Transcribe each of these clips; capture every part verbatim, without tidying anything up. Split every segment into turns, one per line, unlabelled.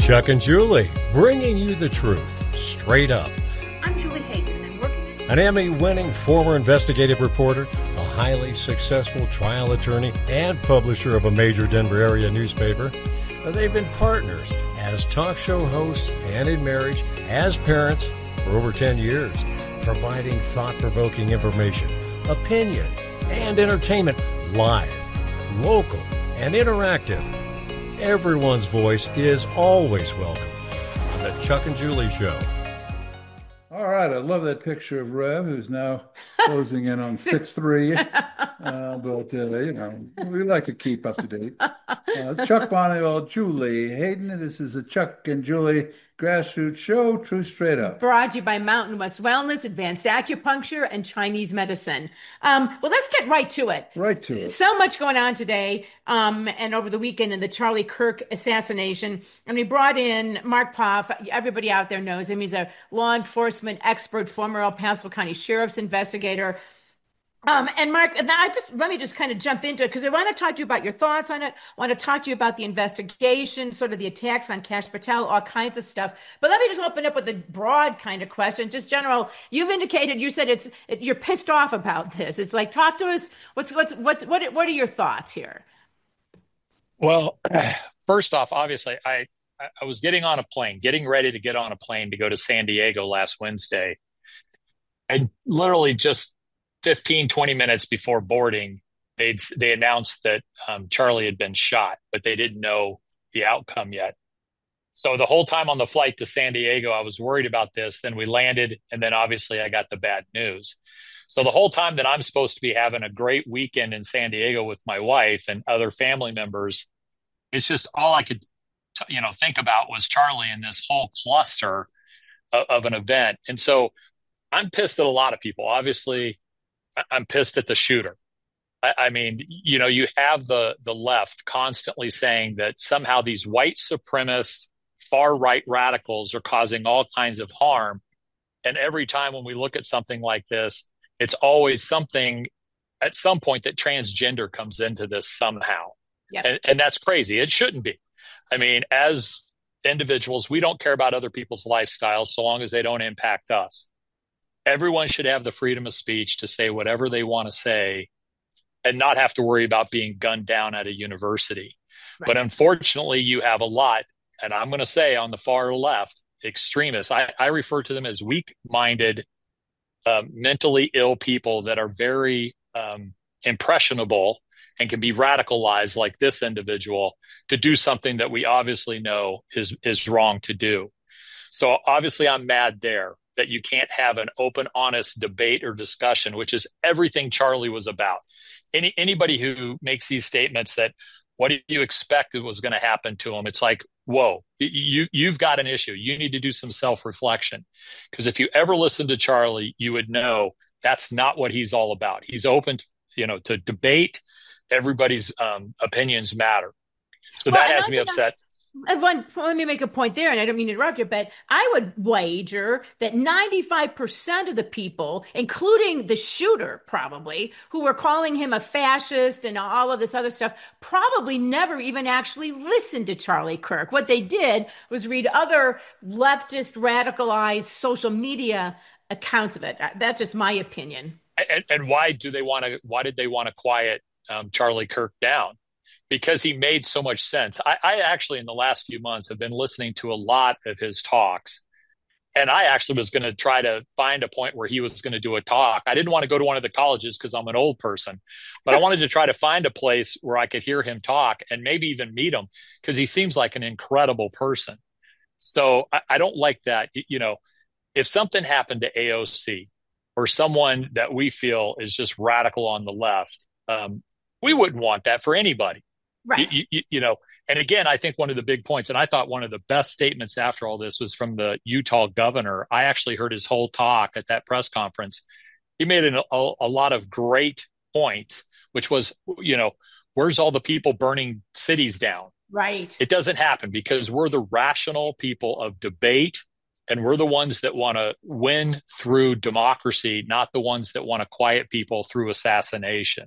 Chuck and Julie, bringing you the truth, straight up.
I'm Julie Hayden, and working at...
An Emmy-winning former investigative reporter, a highly successful trial attorney, and publisher of a major Denver area newspaper. They've been partners as talk show hosts and in marriage, as parents, for over ten years, providing thought-provoking information, opinion, and entertainment live, local, and interactive. Everyone's voice is always welcome on the Chuck and Julie Show.
All right, I love that picture of Rev, who's now closing in on six three. Uh, but, uh, you know, we like to keep up to date. Uh, Chuck Bonneville, Julie Hayden. This is the Chuck and Julie Grassroots Show, True Straight Up.
Brought to you by Mountain West Wellness, Advanced Acupuncture, and Chinese Medicine. Um, well, let's get right to it.
Right to it.
So much going on today um, and over the weekend in the Charlie Kirk assassination. And we brought in Mark Poff. Everybody out there knows him. He's a law enforcement expert, former El Paso County Sheriff's investigator. Um, and Mark, I just let me just kind of jump into it because I want to talk to you about your thoughts on it. I want to talk to you about the investigation, sort of the attacks on Kash Patel, all kinds of stuff. But let me just open up with a broad kind of question, just general. You've indicated, you said it's it, you're pissed off about this. It's like, talk to us. What's what's what what what are your thoughts here?
Well, first off, obviously, I I was getting on a plane, getting ready to get on a plane to go to San Diego last Wednesday, and literally just fifteen, twenty minutes before boarding, they they announced that um, Charlie had been shot, but they didn't know the outcome yet. So the whole time on the flight to San Diego, I was worried about this. Then we landed, and then obviously I got the bad news. So the whole time that I'm supposed to be having a great weekend in San Diego with my wife and other family members, it's just all I could, you know, think about was Charlie and this whole cluster of, of an event. And so I'm pissed at a lot of people. Obviously, I'm pissed at the shooter. I, I mean, you know, you have the the left constantly saying that somehow these white supremacist, far right radicals are causing all kinds of harm. And every time when we look at something like this, it's always something at some point that transgender comes into this somehow.
Yep.
And, and that's crazy. It shouldn't be. I mean, as individuals, we don't care about other people's lifestyles so long as they don't impact us. Everyone should have the freedom of speech to say whatever they want to say and not have to worry about being gunned down at a university. Right. But unfortunately, you have a lot, and I'm going to say on the far left, extremists. I, I refer to them as weak-minded, uh, mentally ill people that are very um, impressionable and can be radicalized like this individual to do something that we obviously know is is wrong to do. So obviously I'm mad there that you can't have an open, honest debate or discussion, which is everything Charlie was about. Any anybody who makes these statements that what do you expect was going to happen to him? It's like, whoa, you, you've got an issue. You need to do some self-reflection. Because if you ever listened to Charlie, you would know that's not what he's all about. He's open, you know, to debate. Everybody's um, opinions matter. So
well,
that has me upset.
One, let me make a point there, and I don't mean to interrupt you, but I would wager that ninety-five percent of the people, including the shooter probably, who were calling him a fascist and all of this other stuff, probably never even actually listened to Charlie Kirk. What they did was read other leftist, radicalized social media accounts of it. That's just my opinion.
And, and why do they want to, why did they want to quiet um, Charlie Kirk down? Because he made so much sense. I, I actually, in the last few months, have been listening to a lot of his talks. And I actually was going to try to find a point where he was going to do a talk. I didn't want to go to one of the colleges because I'm an old person, but I wanted to try to find a place where I could hear him talk and maybe even meet him because he seems like an incredible person. So I, I don't like that. You know, if something happened to A O C or someone that we feel is just radical on the left, um, we wouldn't want that for anybody.
Right.
You, you, you know, and again, I think one of the big points, and I thought one of the best statements after all this was from the Utah governor. I actually heard his whole talk at that press conference. He made an, a, a lot of great points, which was, you know, where's all the people burning cities down?
Right.
It doesn't happen because we're the rational people of debate, and we're the ones that want to win through democracy, not the ones that want to quiet people through assassination.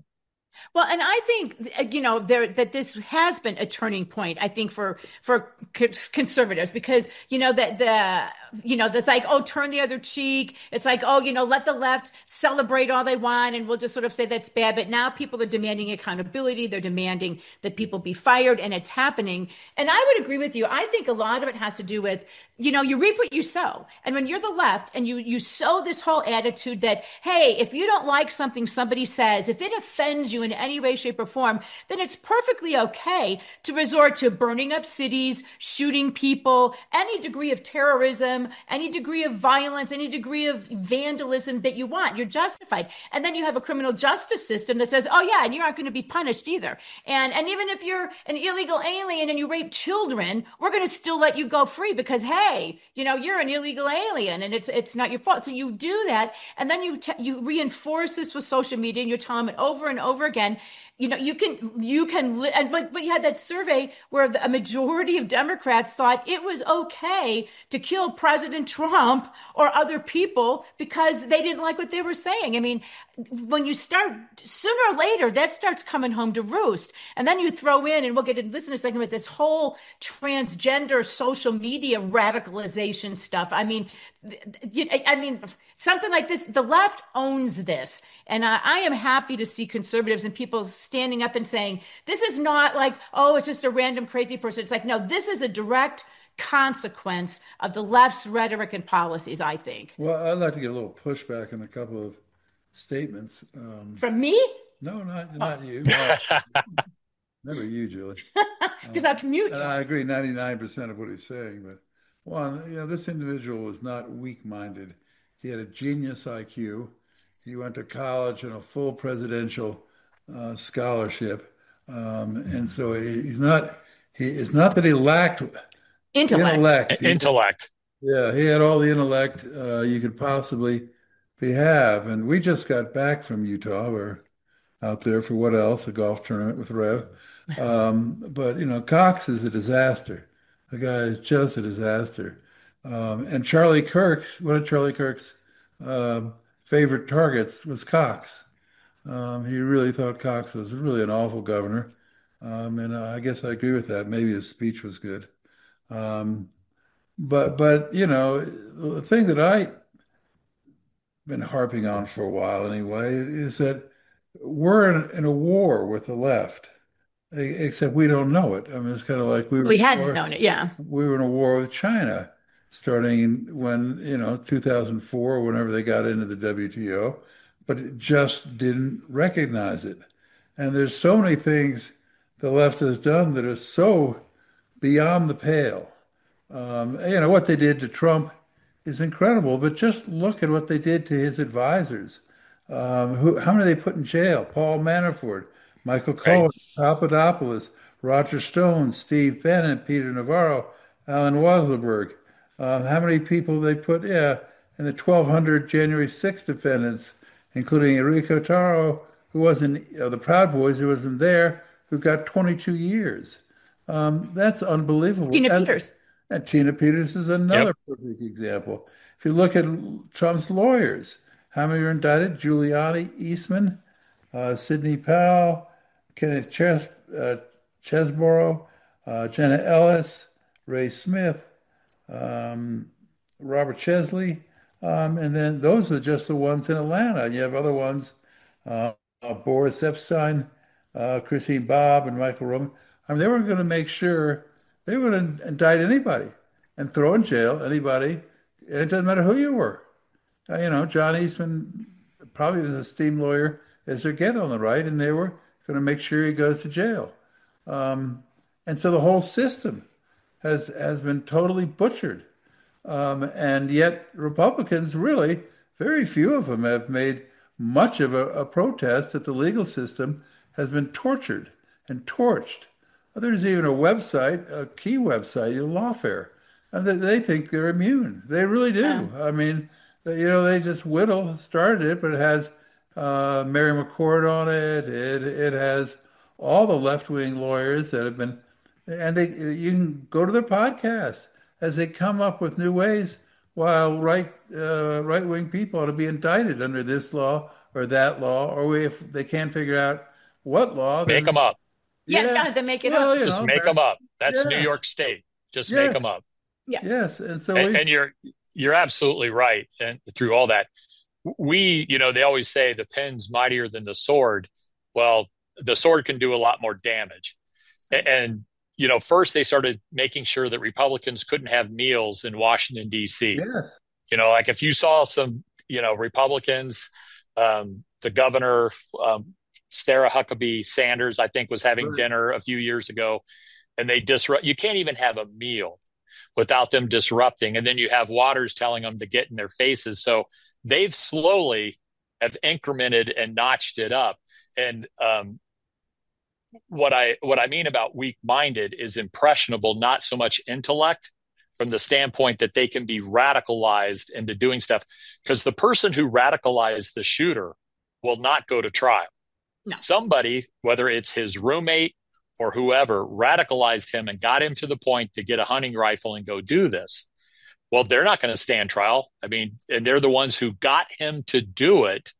Well, and I think you know there that this has been a turning point. I think for for conservatives because you know that the you know that's like oh turn the other cheek. It's like oh you know let the left celebrate all they want and we'll just sort of say that's bad. But now people are demanding accountability. They're demanding that people be fired, and it's happening. And I would agree with you. I think a lot of it has to do with you know you reap what you sow, and when you're the left and you you sow this whole attitude that hey if you don't like something somebody says if it offends you in any way, shape, or form, then it's perfectly okay to resort to burning up cities, shooting people, any degree of terrorism, any degree of violence, any degree of vandalism that you want. You're justified. And then you have a criminal justice system that says, oh, yeah, and you aren't going to be punished either. And, and even if you're an illegal alien and you rape children, we're going to still let you go free because, hey, you know, you're an illegal alien and it's it's not your fault. So you do that. And then you, t- you reinforce this with social media and you're telling them it over and over again. You know, you can, you can, and but, but you had that survey where the, a majority of Democrats thought it was okay to kill President Trump or other people because they didn't like what they were saying. I mean, when you start, sooner or later, that starts coming home to roost. And then you throw in, and we'll get into this in a second, with this whole transgender social media radicalization stuff. I mean, I mean, something like this, the left owns this. And I, I am happy to see conservatives and people standing up and saying, this is not like, oh, it's just a random crazy person. It's like, no, this is a direct consequence of the left's rhetoric and policies, I think.
Well, I'd like to get a little pushback on a couple of statements. Um,
From me?
No, not not oh. you. No, never you, Julie.
Because um, I'll commute.
And I agree ninety-nine percent of what he's saying. But one, you know, this individual was not weak-minded. He had a genius I Q. He went to college on a full presidential uh, scholarship. Um, and so he, he's not, he, it's not that he lacked
intellect.
Intellect.
He, intellect. Yeah, he had all the intellect uh, you could possibly be have. And we just got back from Utah. We're out there for what else? A golf tournament with Rev. Um, but, you know, Cox is a disaster. The guy is just a disaster. Um, and Charlie Kirk's, one of Charlie Kirk's um, favorite targets was Cox. Um, he really thought Cox was really an awful governor. Um, and I guess I agree with that. Maybe his speech was good. Um, but, but, you know, the thing that I've been harping on for a while anyway is that we're in, in a war with the left, except we don't know it. I mean, it's kind of like we were,
we hadn't known it. Yeah.
We were in a war with China starting when, you know, two thousand four, whenever they got into the W T O, but it just didn't recognize it. And there's so many things the left has done that are so beyond the pale. Um, you know, what they did to Trump is incredible, but just look at what they did to his advisors. Um, who, how many they put in jail? Paul Manafort, Michael Cohen, right. Papadopoulos, Roger Stone, Steve Bannon, Peter Navarro, Alan Weisselberg. Um, how many people they put, yeah, in the twelve hundred January sixth defendants, including Enrico Taro, who wasn't, uh, the Proud Boys, who wasn't there, who got twenty-two years. Um, that's unbelievable.
Tina
and,
Peters.
And Tina Peters is another yep. perfect example. If you look at Trump's lawyers, how many are indicted? Giuliani, Eastman, uh, Sidney Powell, Kenneth Ches- uh, Chesborough, uh, Jenna Ellis, Ray Smith, um, Robert Chesley, um, and then those are just the ones in Atlanta. And you have other ones, uh, uh, Boris Epstein, uh, Christine Bobb, and Michael Roman. I mean, they were going to make sure they were going to indict anybody and throw in jail anybody. And it doesn't matter who you were. Uh, you know, John Eastman, probably as a esteemed lawyer as they get on the right, and they were going to make sure he goes to jail. Um, and so the whole system has has been totally butchered. Um, and yet Republicans, really, very few of them have made much of a, a protest that the legal system has been tortured and torched. There's even a website, a key website, Lawfare, and they, they think they're immune. They really do. Yeah. I mean, you know, they just whittle started it, but it has uh, Mary McCord on it. It it has all the left-wing lawyers that have been, and they you can go to their podcast as they come up with new ways while right uh, right-wing people ought to be indicted under this law or that law, or if they can't figure out what law?
Make
Then
them up.
Yeah,
yeah,
Jonathan, make it
well,
up.
you
Just
know,
make them
America,
up. That's New
yeah,
York State. Just make
yes,
them up.
Yeah.
yes, and so
And,
we,
and you're you're absolutely right. And through all that, we, you know, they always say the pen's mightier than the sword. Well, the sword can do a lot more damage. And, and you know, first they started making sure that Republicans couldn't have meals in Washington, D C.
yes,
You know, like if you saw some, you know, Republicans, um, the governor, um, Sarah Huckabee Sanders, I think, was having
right,
dinner a few years ago, and they disrupt. You can't even have a meal without them disrupting. And then you have Waters telling them to get in their faces. So they've slowly have incremented and notched it up. And um, what I what I mean about weak-minded is impressionable, not so much intellect, from the standpoint that they can be radicalized into doing stuff. Because the person who radicalized the shooter will not go to trial.
No.
Somebody, whether it's his roommate or whoever, radicalized him and got him to the point to get a hunting rifle and go do this. Well, they're not going to stand trial. I mean, and they're the ones who got him to do it.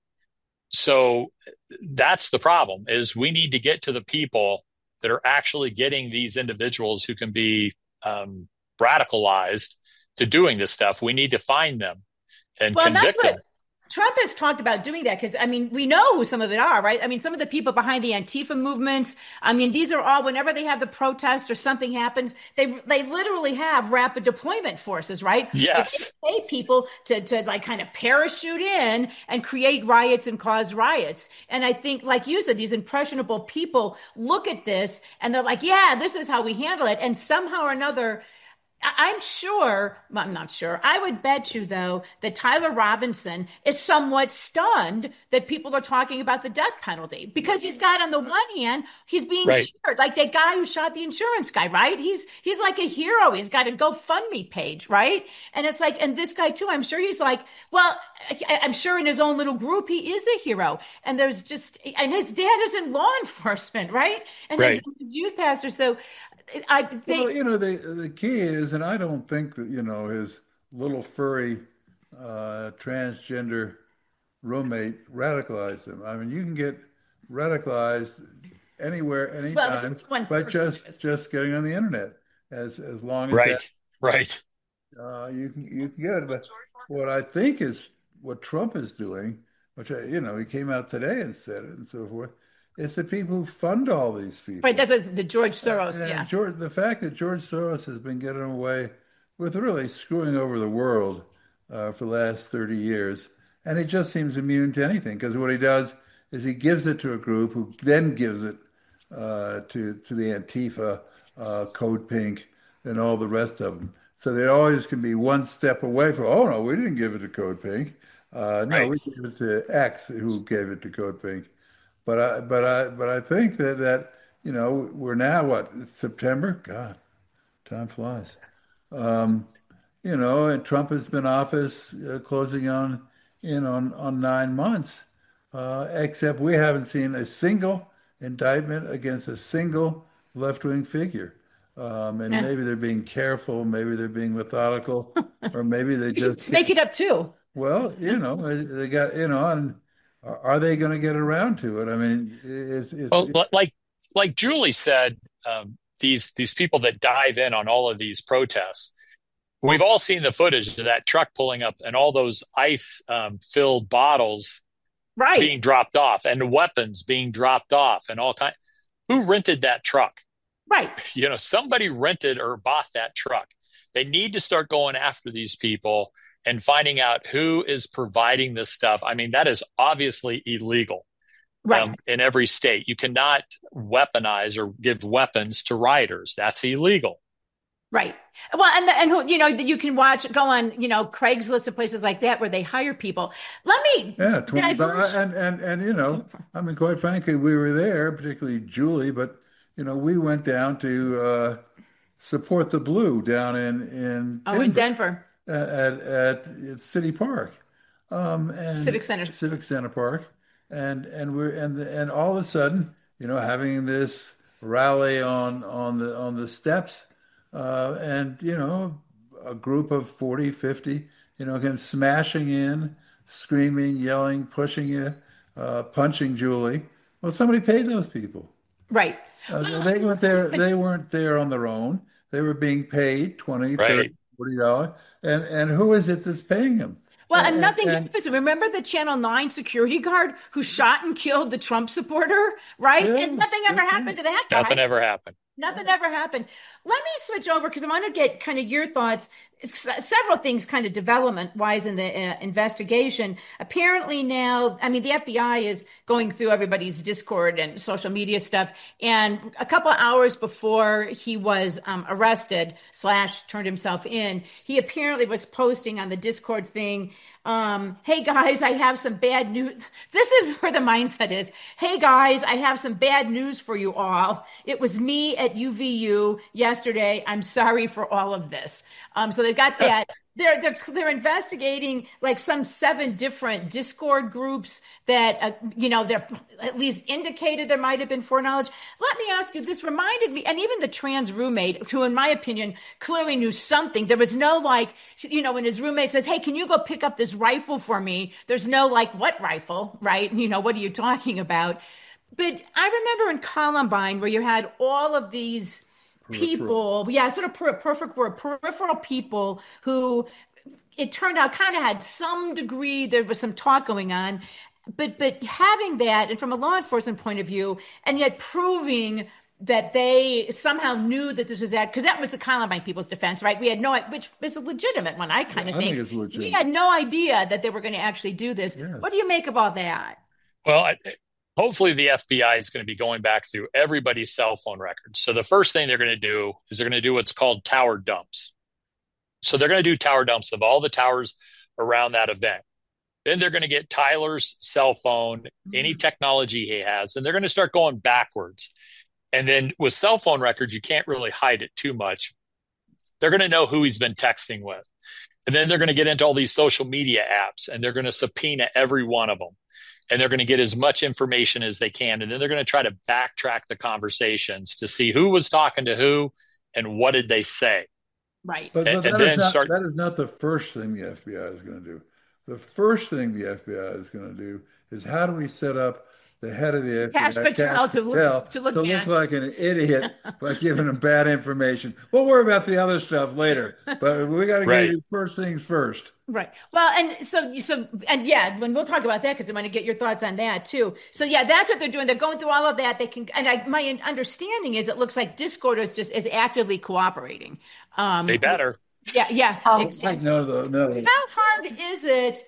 So that's the problem, is we need to get to the people that are actually getting these individuals who can be um, radicalized to doing this stuff. We need to find them and
Well, that's
convict them.
what Trump has talked about doing that because, I mean, we know who some of it are, right? I mean, some of the people behind the Antifa movements, I mean, these are all, whenever they have the protest or something happens, they they literally have rapid deployment forces, right?
Yes.
They pay people to, to like kind of parachute in and create riots and cause riots. And I think, like you said, these impressionable people look at this and they're like, yeah, this is how we handle it. And somehow or another, I'm sure, well, I'm not sure. I would bet you, though, that Tyler Robinson is somewhat stunned that people are talking about the death penalty because he's got, on the one hand, he's being
Right.
cheered, like that guy who shot the insurance guy, right? He's he's like a hero. He's got a GoFundMe page, right? And it's like, and this guy too, I'm sure he's like, well, I- I'm sure in his own little group he is a hero. And there's just, and his dad is in law enforcement, right? And his,
Right.
his youth pastor. So I
well,
think.
you know, the the key is, and I don't think that, you know, his little furry uh, transgender roommate radicalized him. I mean, you can get radicalized anywhere,
Well, this
anytime,
was one
by
person.
just just getting on the internet. As as long as that
Right. Right.
uh, you can you can get it. But what I think is what Trump is doing, which I, you know, he came out today and said it and so forth, is the people who fund all these
Right,
people.
that's a, the George Soros,
And
yeah.
George, the fact that George Soros has been getting away with really screwing over the world uh, for the last thirty years, and he just seems immune to anything because what he does is he gives it to a group who then gives it uh, to to the Antifa, uh, Code Pink, and all the rest of them. So they always can be one step away from, oh no, we didn't give it to Code Pink. Uh, no,
Right.
we gave it to X who gave it to Code Pink. But I, but I, but I think that that you know we're now what September? God, time flies. Um, you know, and Trump has been in office uh, closing on in on on nine months, uh, except we haven't seen a single indictment against a single left-wing figure. Um, and
Yeah.
maybe they're being careful, maybe they're being methodical, or maybe they
You
just
should make it up too.
well, you know, they got, you know, and are are they going to get around to it? I mean, it's, it's,
Well,
it,
li- like like Julie said, um, these these people that dive in on all of these protests, we've all seen the footage of that truck pulling up and all those ice um, filled bottles
Right,
being dropped off and weapons being dropped off and all kind. Who rented that truck?
right.
You know, somebody rented or bought that truck. They need to start going after these people and finding out who is providing this stuff. I mean, that is obviously illegal
Right.
um, in every state. You cannot weaponize or give weapons to rioters. That's illegal.
Right. Well, and the, and who, you know, you can watch, go on, you know, Craigslist and places like that where they hire people. Let me
yeah, twenty,
diverge.
and, and, and, you know, I mean, quite frankly, we were there, particularly Julie, but, you know, we went down to uh, support the Blue down in, in
Oh, in
Denver
Denver,
at, at, at, at City Park. Um, and
Civic Center.
Civic Center Park, and and we're and and all of a sudden, you know, having this rally on on the on the steps, uh, and you know, a group of forty, fifty, you know, again smashing in, screaming, yelling, pushing you, uh, punching Julie, Well, somebody paid those people.
Right.
Uh,
Well,
they weren't there. They weren't there on their own. They were being paid twenty, thirty,
Right.
forty dollars. And and who is it that's paying them?
well, and
And,
nothing
and,
happens. Remember the Channel nine security guard who shot and killed the Trump supporter, right?
yeah,
And nothing ever
yeah.
happened to that
Nothing
guy.
ever happened.
Nothing ever happened. Let me switch over because I want to get kind of your thoughts. It's several things kind of development wise in the uh, investigation. Apparently now, I mean, the F B I is going through everybody's Discord and social media stuff. And a couple of hours before he was um, arrested slash turned himself in, he apparently was posting on the Discord thing. Um, hey guys, I have some bad news. This is where the mindset is. Hey guys, I have some bad news for you all. It was me at U V U yesterday. I'm sorry for all of this. Um, so they've got that. They're, they're they're investigating like some seven different Discord groups that uh, you know they're at least indicated there might have been foreknowledge. Let me ask you. This reminded me, and even the trans roommate, who in my opinion clearly knew something. There was no like you know when his roommate says, "Hey, can you go pick up this rifle for me?" There's no like, "What rifle?" Right? You know, what are you talking about? But I remember in Columbine where you had all of these
Peripheral.
people, yeah, sort of per perfect word, peripheral people who it turned out kind of had some degree, there was some talk going on, but but having that, and from a law enforcement point of view, and yet proving that they somehow knew that this was that, because that was the Columbine people's defense, right? We had no, which is a legitimate one, I kind
Yeah,
of
I think
think.
it's
We
legitimate.
had no idea that they were going to actually do this.
Yeah.
What do you make of all that?
Well, I, hopefully the F B I is going to be going back through everybody's cell phone records. So the first thing they're going to do is they're going to do what's called tower dumps. So they're going to do tower dumps of all the towers around that event. Then they're going to get Tyler's cell phone, any technology he has, and they're going to start going backwards. And then with cell phone records, you can't really hide it too much. They're going to know who he's been texting with. And then they're going to get into all these social media apps and they're going to subpoena every one of them. And they're going to get as much information as they can. And then they're going to try to backtrack the conversations to see who was talking to who and what did they say.
Right.
But
And,
but
and
that is
then
not
start.
that is not the first thing the F B I is going to do. The first thing the F B I is going to do is how do we set up the head of the
Cash
F B I, Cash
Patel to
Patel,
look to look
to look
bad.
like an idiot by giving him bad information. We'll worry about the other stuff later, but we got to get
Right.
you first things first.
Right. Well, and so so and yeah, when we'll talk about that because I want to get your thoughts on that too. So yeah, that's what they're doing. They're going through all of that. They can, and I, my understanding is it looks like Discord is just is actively cooperating.
They
Um,
better.
yeah, yeah.
Oh,
Exactly.
no, no, no.
How hard is it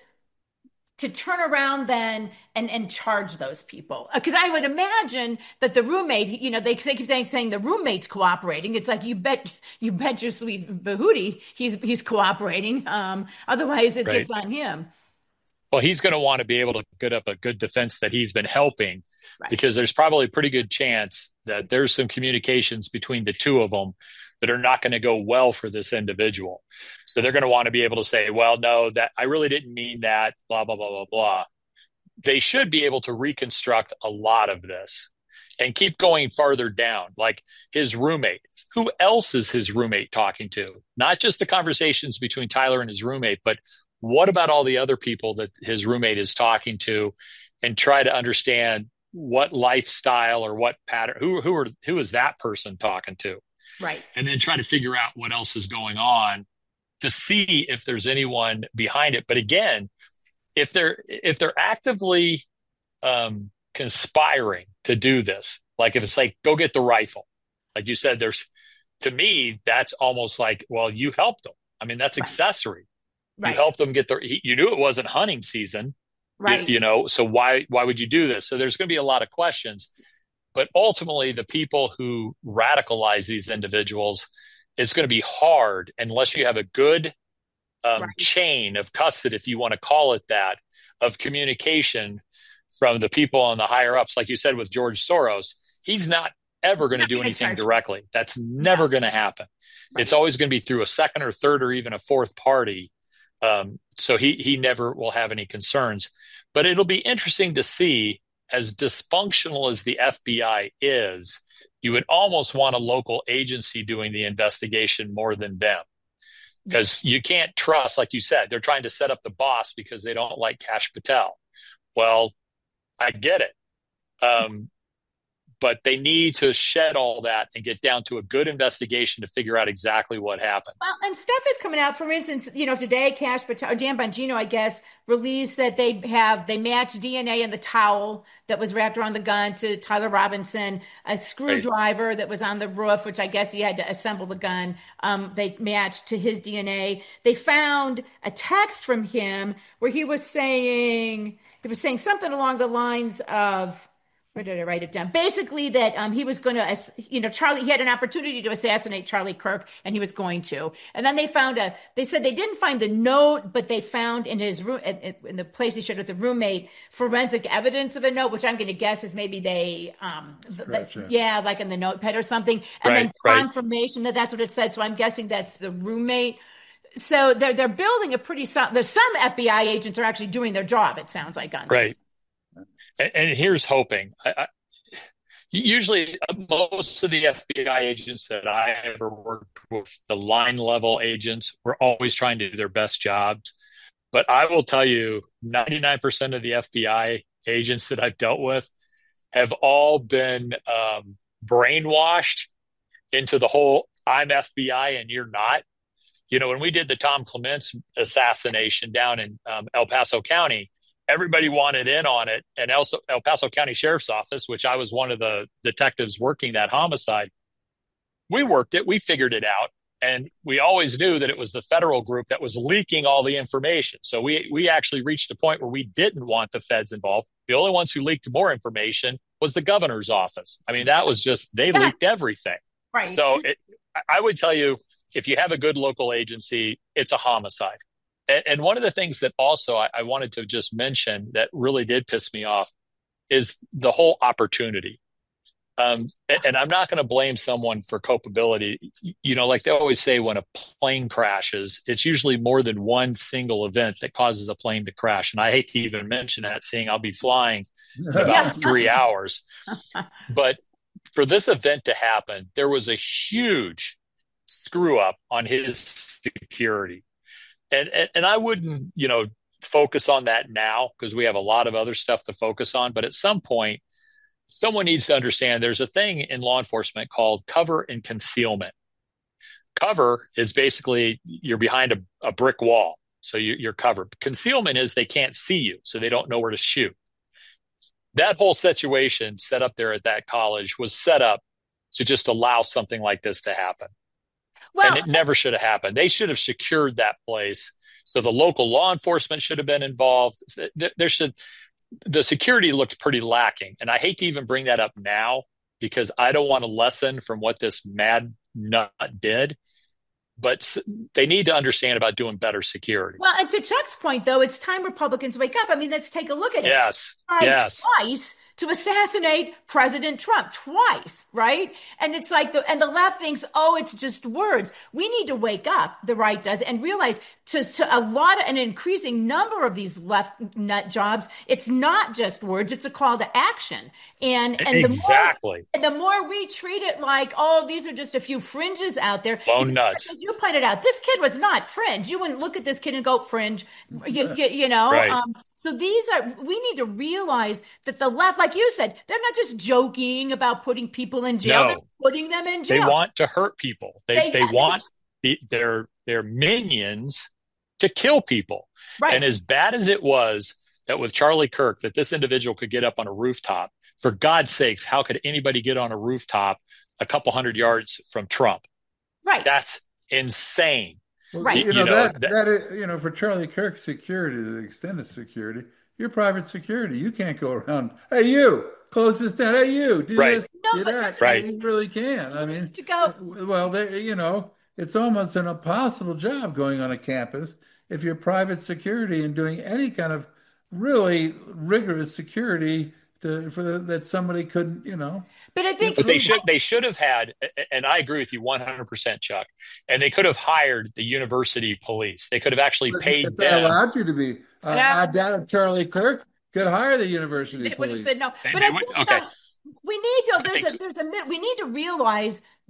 to turn around then and and charge those people? Because I would imagine that the roommate, you know, they, they keep saying saying the roommate's cooperating. It's like you bet you bet your sweet Bahootie he's he's cooperating. Um, otherwise it
Right.
gets on him.
Well, he's going to want to be able to put up a good defense that he's been helping
Right.
because there's probably a pretty good chance that there's some communications between the two of them that are not going to go well for this individual. So they're going to want to be able to say, well, no, that I really didn't mean that, blah, blah, blah, blah, blah. They should be able to reconstruct a lot of this and keep going farther down. Like his roommate, who else is his roommate talking to? Not just the conversations between Tyler and his roommate, but what about all the other people that his roommate is talking to, and try to understand what lifestyle or what pattern, who, who are, who is that person talking to?
Right.
And then try to figure out what else is going on to see if there's anyone behind it. But again, if they're, if they're actively um, conspiring to do this, like if it's like, go get the rifle, like you said, there's, to me, that's almost like, well, you helped them. I mean, that's
Right.
accessory. You
Right.
helped them get their, you knew it wasn't hunting season, you,
Right.
you know, so why, why would you do this? So there's going to be a lot of questions, but ultimately the people who radicalize these individuals, it's going to be hard unless you have a good um,
Right.
chain of custody, if you want to call it that, of communication from the people on the higher ups. Like you said, with George Soros, he's not ever going to
Not
do
gonna
anything
charge.
directly. That's never
No.
going to happen.
Right.
It's always going to be through a second or third or even a fourth party. Um, so he, he never will have any concerns, but it'll be interesting to see, as dysfunctional as the F B I is, you would almost want a local agency doing the investigation more than them. Because you can't trust, like you said, they're trying to set up the boss because they don't like Cash Patel. Well, I get it. Um, but they need to shed all that and get down to a good investigation to figure out exactly what happened.
Well, and stuff is coming out. For instance, you know, today, Cash Patel, Dan Bongino, I guess, released that they have they matched D N A in the towel that was wrapped around the gun to Tyler Robinson, a screwdriver right. that was on the roof, which I guess he had to assemble the gun. Um, they matched to his D N A. They found a text from him where he was saying he was saying something along the lines of. Where did I write it down? Basically, that um, he was going to, you know, Charlie, he had an opportunity to assassinate Charlie Kirk, and he was going to. And then they found a, they said they didn't find the note, but they found in his room, in the place he shared with the roommate, forensic evidence of a note, which I'm going to guess is maybe they, um,
Correct,
the,
yeah.
yeah, like in the notepad or something. And
right,
then
right.
confirmation that that's what it said. So I'm guessing that's the roommate. So they're they're building a pretty solid. There's some F B I agents are actually doing their job. It sounds like on
right.
this.
And, and here's hoping. I, I, usually, uh, most of the F B I agents that I ever worked with, the line level agents, were always trying to do their best jobs. But I will tell you, ninety-nine percent of the F B I agents that I've dealt with have all been um, brainwashed into the whole "I'm F B I and you're not." You know, when we did the Tom Clements assassination down in um, El Paso County, everybody wanted in on it. And also El Paso County Sheriff's Office, which I was one of the detectives working that homicide, we worked it, we figured it out. And we always knew that it was the federal group that was leaking all the information. So we we actually reached a point where we didn't want the feds involved. The only ones who leaked more information was the governor's office. I mean, that was just, they leaked everything.
Right.
So it, I would tell you, if you have a good local agency, it's a homicide. And, and one of the things that also I, I wanted to just mention that really did piss me off is the whole opportunity. Um, and, and I'm not going to blame someone for culpability. You know, like they always say, when a plane crashes, it's usually more than one single event that causes a plane to crash. And I hate to even mention that, seeing I'll be flying in about
Yeah.
three hours. But for this event to happen, there was a huge screw up on his security. And, and, and I wouldn't, you know, focus on that now because we have a lot of other stuff to focus on. But at some point, someone needs to understand there's a thing in law enforcement called cover and concealment. Cover is basically you're behind a, a brick wall, so you, you're covered. Concealment is they can't see you, so they don't know where to shoot. That whole situation set up there at that college was set up to just allow something like this to happen. Well, and it never should have happened. They should have secured that place. So the local law enforcement should have been involved. There should, the security looked pretty lacking. And I hate to even bring that up now because I don't want to lessen from what this mad nut did. But they need to understand about doing better security.
Well, and to Chuck's point, though, it's time Republicans wake up. I mean, let's take a look at it.
Yes,
Tried
yes.
Twice to assassinate President Trump, twice, right? And it's like, the and the left thinks, oh, it's just words. We need to wake up, the right does, and realize to, to a lot of an increasing number of these left nut jobs, it's not just words, it's a call to action. And, and
exactly.
The more, the more we treat it like, oh, these are just a few fringes out there.
Lone nuts.
As you pointed out, this kid was not fringe. You wouldn't look at this kid and go fringe, you, you, you know?
Right.
Um, so these are, we need to realize that the left, like you said, they're not just joking about putting people in jail.
No.
They're putting them in jail.
They want to hurt people. They, they, they want the, their, their minions to kill people.
Right.
And as bad as it was that with Charlie Kirk, that this individual could get up on a rooftop, for God's sakes, how could anybody get on a rooftop a couple hundred yards from Trump?
Right.
That's insane.
Well,
right.
You know,
you know
that,
that,
that is, you know, for Charlie Kirk's security, the extended security, you're private security. You can't go around, hey, you, close this down. Hey, you, do
right.
this,
no,
do
but
that.
Right.
You really can. I mean,
to go.
well, they, you know, it's almost an impossible job going on a campus if you're private security and doing any kind of really rigorous security to, for the, that somebody couldn't, you know.
But I think
but they should they should have had, and I agree with you one hundred percent, Chuck. And they could have hired the university police. They could have actually paid
if they
them.
allowed you to be. Uh,
Yeah.
I doubt if Charlie Kirk could hire the university
they would have
police.
said no.
They-
But
they
I
would-
think
okay.
that we need to. There's
think-
a there's a we need to realize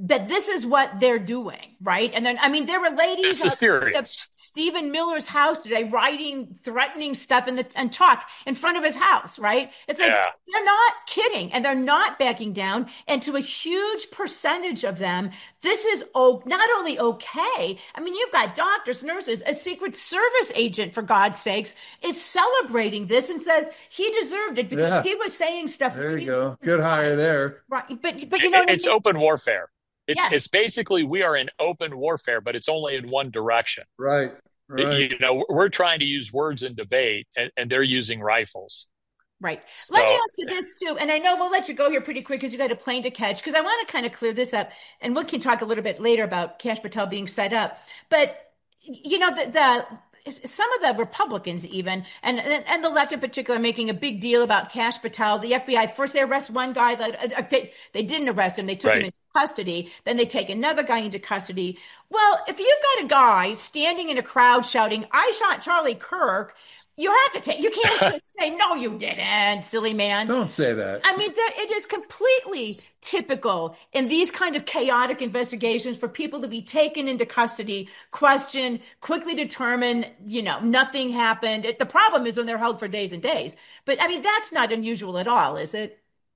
that this is what they're doing, right? And then, I mean, there were ladies
This is
outside of
serious.
Stephen Miller's house today writing threatening stuff in the and talk in front of his house, right? It's like
Yeah.
they're not kidding and they're not backing down. And to a huge percentage of them, this is oh, not only okay. I mean, you've got doctors, nurses, a Secret Service agent, for God's sakes, is celebrating this and says he deserved it because
Yeah.
he was saying stuff.
There you go. Good hire there.
Right. But but you know what I
It's
mean?
open warfare. It's
Yes.
it's basically we are in open warfare, but it's only in one direction.
Right. Right.
You know, we're trying to use words in debate, and, and they're using rifles.
Right. Let me
So,
ask you this too, and I know we'll let you go here pretty quick because you got a plane to catch. Because I want to kind of clear this up, and we can talk a little bit later about Kash Patel being set up. But you know, the, the some of the Republicans even, and and the left in particular, are making a big deal about Kash Patel. The F B I first they arrest one guy, that they, they didn't arrest him, they took him
right.
into custody. Then they take another guy into custody. Well, if you've got a guy standing in a crowd shouting, "I shot Charlie Kirk," you have to take, you can't just say, "No, you didn't, silly man."
Don't say that.
I mean, that it is completely typical in these kind of chaotic investigations for people to be taken into custody, questioned, quickly determine, you know, nothing happened. It, the problem is when they're held for days and days. But I mean, that's not unusual at all, is it?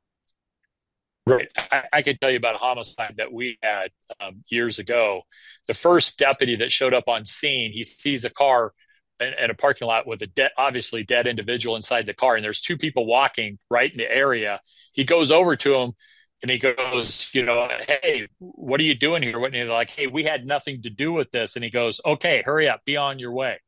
Right. I, I could tell you about a homicide that we had um, years ago. The first deputy that showed up on scene, he sees a car in, in a parking lot with a de- obviously dead individual inside the car, and there's two people walking right in the area. He goes over to him and he goes, you know, "Hey, what are you doing here?" And they're like, "Hey, we had nothing to do with this." And he goes, "Okay, hurry up, be on your way."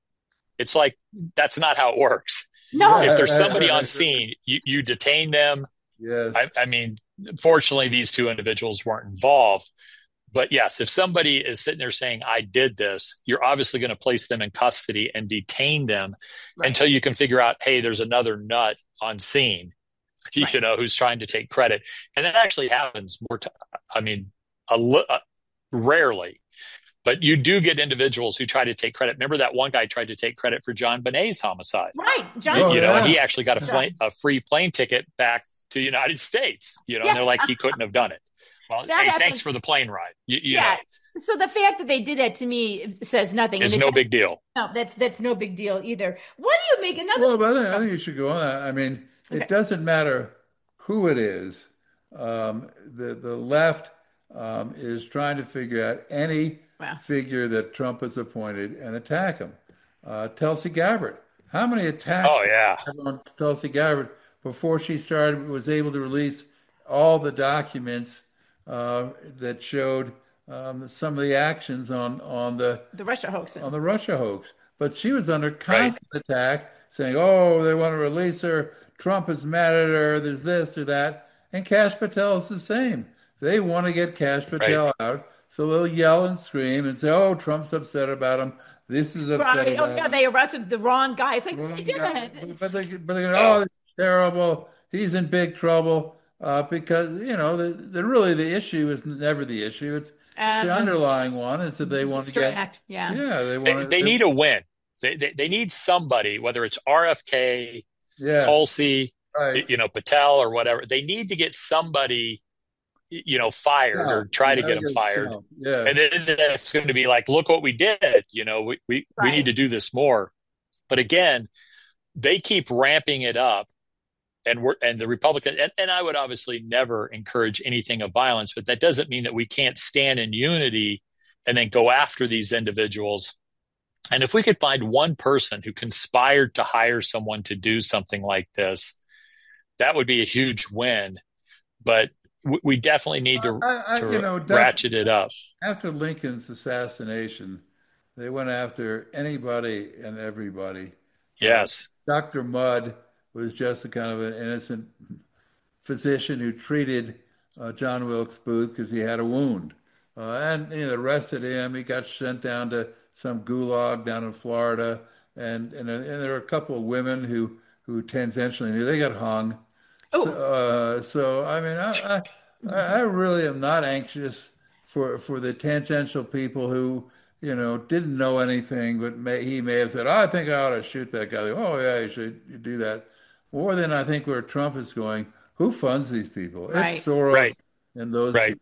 It's like that's not how it works.
No.
If there's somebody on scene, you, you detain them.
Yes.
I, I mean, fortunately, these two individuals weren't involved. But yes, if somebody is sitting there saying, "I did this," you're obviously going to place them in custody and detain them
Right.
until you can figure out, hey, there's another nut on scene, you
Right.
know, who's trying to take credit. And that actually happens more, t- I mean, a li- uh, rarely. But you do get individuals who try to take credit. Remember that one guy tried to take credit for John Bonet's homicide.
Right. John.
Oh,
You know, and
yeah.
he actually got a, fl- a free plane ticket back to the United States. You know,
Yeah.
and they're like, he couldn't have done it. Well,
That
hey,
happens.
thanks for the plane ride. You, you
Yeah.
know,
So the fact that they did that to me says nothing.
is
And it-
no big deal.
no, that's that's no big deal either. What do you make another?
Well, but I think, I think you should go on that. I mean,
Okay.
it doesn't matter who it is. Um, the the left um, is trying to figure out any
Wow.
figure that Trump has appointed and attack him. Uh, Tulsi Gabbard. How many attacks
Oh, yeah.
on Tulsi Gabbard before she started was able to release all the documents uh, that showed um, some of the actions on on the
The Russia hoax.
on the Russia hoax. But she was under
Right.
constant attack, saying, "Oh, they want to release her. Trump is mad at her. There's this or that." And Kash Patel is the same. They want to get Kash Patel
Right.
out, so they'll yell and scream and say, "Oh, Trump's upset about him. This is upset
Right. Oh,
about
yeah,
him."
they arrested the wrong guy. It's like,
Well,
they
yeah,
didn't.
but they, but they're going,
Oh,
"Oh, this is terrible. He's in big trouble." Uh, because you know, the, the really the issue is never the issue. It's, it's the
Um,
underlying one is that they want to get,
distract. Yeah.
yeah, they
they,
want
they
to,
need a win. They, they they need somebody, whether it's R F K,
yeah,
Tulsi,
right.
you know, Patel or whatever. They need to get somebody, you know, fired
Yeah,
or try to
you
get
gotta
them
get
fired.
stumped. Yeah,
And then it's going to be like, look what we did. You know, we, we, we
Right.
need to do this more. But again, they keep ramping it up. And we're and the Republican and, and I would obviously never encourage anything of violence, but that doesn't mean that we can't stand in unity and then go after these individuals. And if we could find one person who conspired to hire someone to do something like this, that would be a huge win. But we, we definitely need to,
I, I,
to
you know, def-
ratchet it up.
after Lincoln's assassination, they went after anybody and everybody.
Yes.
Doctor Mudd was just a kind of an innocent physician who treated uh, John Wilkes Booth because he had a wound. Uh, and you know, arrested him. He got sent down to some gulag down in Florida. And and, uh, and there were a couple of women who, who tangentially knew. They got hung.
Oh,
So, uh, so I mean, I, I I really am not anxious for for the tangential people who you know didn't know anything, but may, he may have said, "Oh, I think I ought to shoot that guy." Oh yeah, you should do that. More than I think where Trump is going. Who funds these people?
Right.
It's Soros
Right.
and those
Right.
people.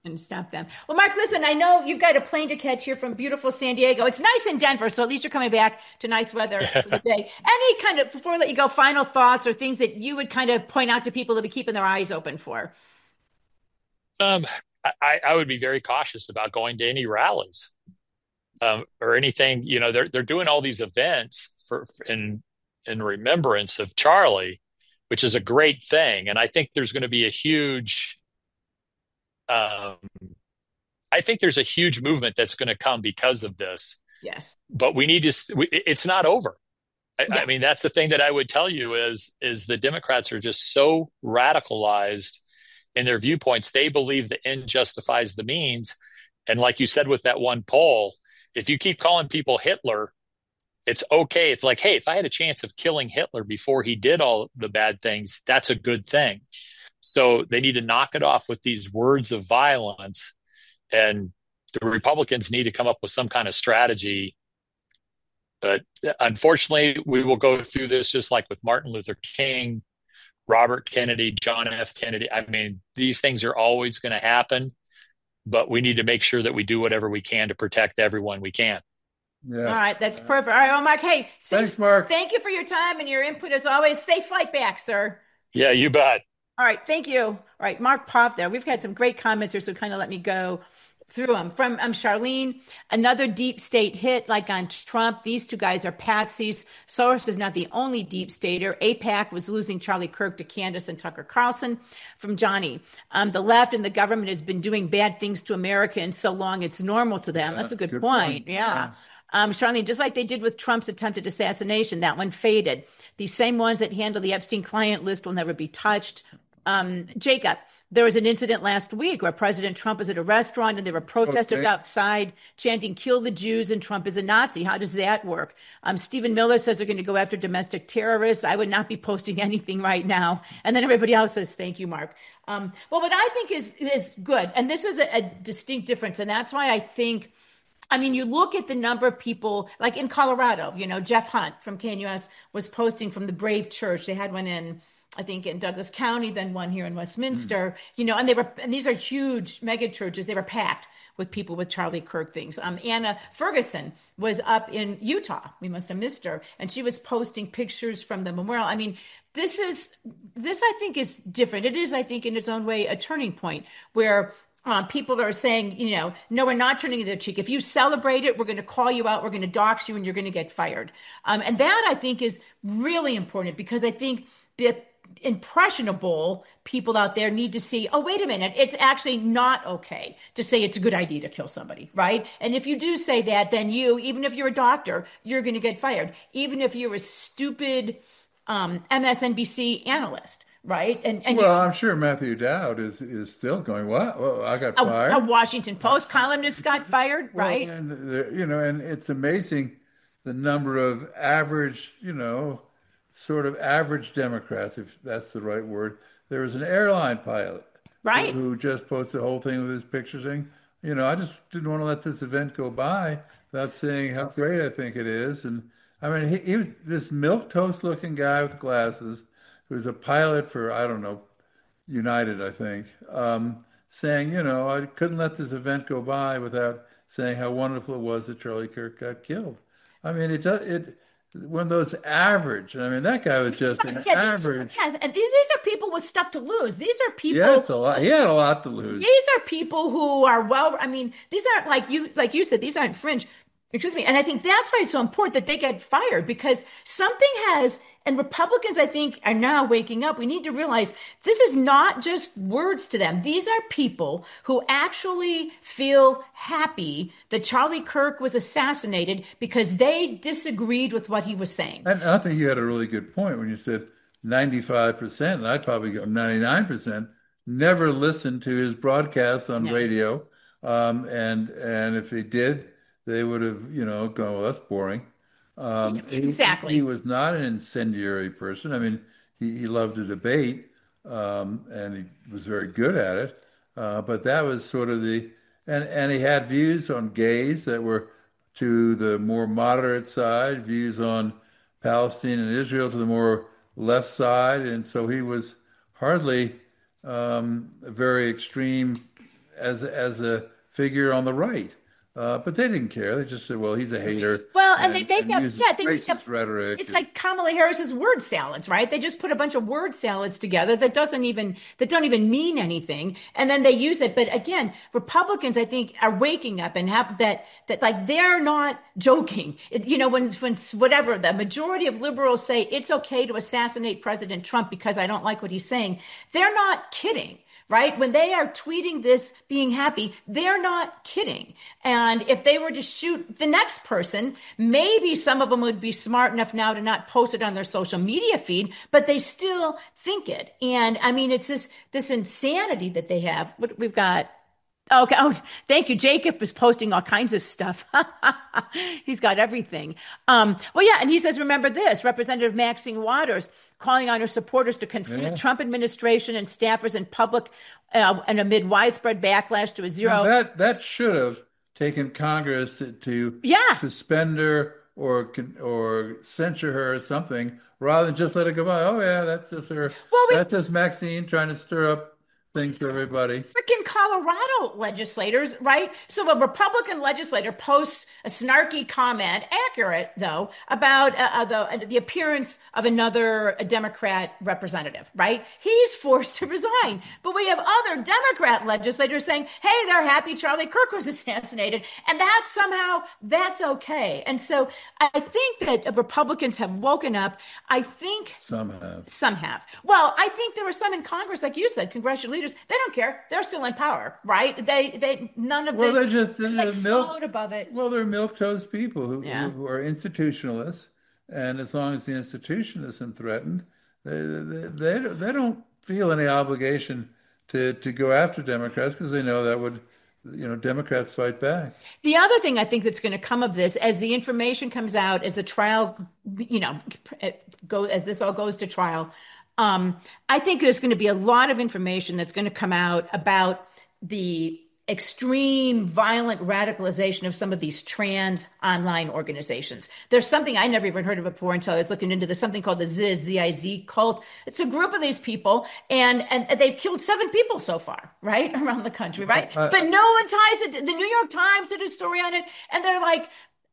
And stop them. Well, Mark, listen, I know you've got a plane to catch here from beautiful San Diego. It's nice in Denver, so at least you're coming back to nice weather for the day. Any kind of, before I let you go, final thoughts or things that you would kind of point out to people to be keeping their eyes open for?
Um, I, I would be very cautious about going to any rallies um, or anything. You know, they're they're doing all these events for in in remembrance of Charlie, which is a great thing. And I think there's going to be a huge, um, I think there's a huge movement that's going to come because of this.
Yes.
But we need to. We, it's not over. I,
Yeah.
I mean, that's the thing that I would tell you is is the Democrats are just so radicalized in their viewpoints. They believe the end justifies the means. And like you said with that one poll, if you keep calling people Hitler, it's okay. It's like, hey, if I had a chance of killing Hitler before he did all the bad things, that's a good thing. So they need to knock it off with these words of violence. And the Republicans need to come up with some kind of strategy. But unfortunately, we will go through this just like with Martin Luther King, Robert Kennedy, John F. Kennedy. I mean, these things are always going to happen, but we need to make sure that we do whatever we can to protect everyone we can.
Yeah.
All right, that's perfect. All right, well, Mark, hey, safe,
Thanks, Mark.
Thank you for your time and your input as always. Safe flight back, sir.
Yeah, you bet.
All right, thank you. All right, Mark Poff there. We've had some great comments here, so kind of let me go through them. From um, Charlene, another deep state hit like on Trump. These two guys are patsies. Soros is not the only deep stater. AIPAC was losing Charlie Kirk to Candace and Tucker Carlson. From Johnny, um, the left and the government has been doing bad things to America, and so long it's normal to them.
Yeah,
That's a good,
good
point.
point.
Yeah.
Yeah.
Um, Charlene, just like they did with Trump's attempted assassination, that one faded. These same ones that handle the Epstein client list will never be touched. Um, Jacob, there was an incident last week where President Trump was at a restaurant and there were protesters
Okay.
outside chanting, "Kill the Jews," and Trump is a Nazi. How does that work? Um, Stephen Miller says they're going to go after domestic terrorists. I would not be posting anything right now. And then everybody else says, thank you, Mark. Um, well, what I think is, is good, and this is a, a distinct difference, and that's why I think I mean, you look at the number of people, like in Colorado, you know, Jeff Hunt from K N U S was posting from the Brave Church. They had one in, I think, in Douglas County, then one here in Westminster, mm. you know, and they were, and these are huge mega churches. They were packed with people with Charlie Kirk things. Um, Anna Ferguson was up in Utah. We must have missed her. And she was posting pictures from the memorial. I mean, this is, this I think is different. It is, I think, in its own way, a turning point where Uh, people are saying, you know, no, we're not turning the cheek. If you celebrate it, we're going to call you out, we're going to dox you, and you're going to get fired. Um, and that, I think, is really important because I think that impressionable people out there need to see, oh, wait a minute, it's actually not okay to say it's a good idea to kill somebody, right? And if you do say that, then you, even if you're a doctor, you're going to get fired. Even if you're a stupid um, M S N B C analyst. Right. And, and
well, I'm sure Matthew Dowd is, is still going, what? Well, I got fired.
A, a Washington Post columnist got fired, right?
Well, and the, you know, and it's amazing the number of average, you know, sort of average Democrats, if that's the right word. There was an airline pilot
right.
who, who just posted the whole thing with his picture saying, you know, I just didn't want to let this event go by without saying how great I think it is. And I mean, he, he was this milquetoast looking guy with glasses who's a pilot for, I don't know, United, I think, um, saying, you know, I couldn't let this event go by without saying how wonderful it was that Charlie Kirk got killed. I mean, it does, it, one of those average, I mean, that guy was just an
yeah,
average.
These, yeah, and these, these are people with stuff to lose. These are people.
Yes, a lot. He had a lot to lose.
These are people who are well, I mean, these aren't like you, like you said, these aren't fringe. Excuse me. And I think that's why it's so important that they get fired because something has, and Republicans, I think, are now waking up. We need to realize this is not just words to them. These are people who actually feel happy that Charlie Kirk was assassinated because they disagreed with what he was saying.
And I think you had a really good point when you said ninety-five percent, and I'd probably go ninety-nine percent, never listened to his broadcast on
No.
radio. Um, and, and if he did, they would have, you know, gone, well, that's boring. Um,
exactly.
He, he was not an incendiary person. I mean, he, he loved to debate, um, and he was very good at it. Uh, but that was sort of the, and, and he had views on gays that were to the more moderate side, views on Palestine and Israel to the more left side. And so he was hardly um, a very extreme as as a figure on the right. Uh, but they didn't care. They just said, "Well, he's a hater
Well, and they
and
make
and
up,
uses
yeah, they make up.
racist rhetoric."
It's
And
like Kamala Harris's word salads, right? They just put a bunch of word salads together that doesn't even that don't even mean anything, and then they use it. But again, Republicans, I think, are waking up and have that that like they're not joking. It- you know, when when whatever the majority of liberals say it's okay to assassinate President Trump because I don't like what he's saying, they're not kidding, right? When they are tweeting this being happy, they're not kidding. And if they were to shoot the next person, maybe some of them would be smart enough now to not post it on their social media feed, but they still think it. And I mean, it's this this insanity that they have. What we've got. Okay. Oh, thank you. Jacob is posting all kinds of stuff. He's got everything. Um, well, yeah. And he says, remember this, Representative Maxine Waters calling on her supporters to confront
yeah.
Trump administration and staffers in public uh, and amid widespread backlash to a
Now
zero.
that that should have taken Congress to
Yeah.
suspend her or con- or censure her or something, rather than just let it go by. Oh yeah, that's just her.
Well, we
That's just Maxine trying to stir up things for everybody.
freaking Colorado legislators, right? So a Republican legislator posts a snarky comment, accurate though, about uh, uh, the uh, the appearance of another Democrat representative, right? He's forced to resign. But we have other Democrat legislators saying, "Hey, they're happy Charlie Kirk was assassinated," and that somehow that's okay. And so I think that Republicans have woken up. I think
Some have.
some have. Well, I think there are some in Congress, like you said, congressional leaders. They don't care. They're still in power, right? They, they, none of
Well,
this.
they're just they're
like
milk.
float above it.
Well, they're milquetoast people who,
Yeah.
who who are institutionalists, and as long as the institution isn't threatened, they they they, don't- they don't feel any obligation to to go after Democrats because they know that would, you know, Democrats fight back.
The other thing I think that's going to come of this, as the information comes out, as a trial, you know, go as this all goes to trial, um, I think there's going to be a lot of information that's going to come out about the extreme violent radicalization of some of these trans online organizations. There's something I never even heard of before until I was looking into this, something called the Ziz, Z I Z cult. It's a group of these people, and, and they've killed seven people so far, right? Around the country, right?
Uh,
But no one ties it. The New York Times did a story on it, and they're like,